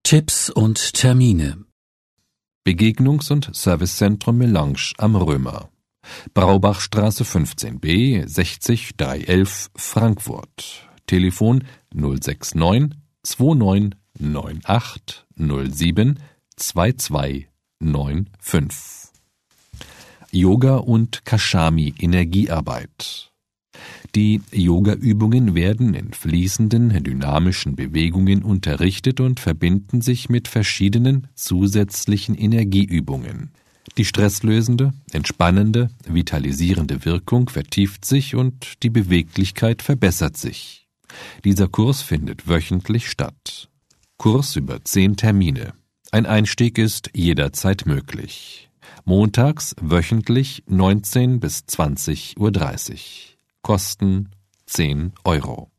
Tipps und Termine. Begegnungs- und Servicezentrum Melange am Römer. Braubachstraße 15b 60 311 Frankfurt. Telefon 069 2998 07 2295. Yoga und Kashami Energiearbeit. Die Yoga-Übungen werden in fließenden, dynamischen Bewegungen unterrichtet und verbinden sich mit verschiedenen zusätzlichen Energieübungen. Die stresslösende, entspannende, vitalisierende Wirkung vertieft sich und die Beweglichkeit verbessert sich. Dieser Kurs findet wöchentlich statt. Kurs über 10 Termine. Ein Einstieg ist jederzeit möglich. Montags wöchentlich 19 bis 20:30 Uhr. Kosten 10 Euro.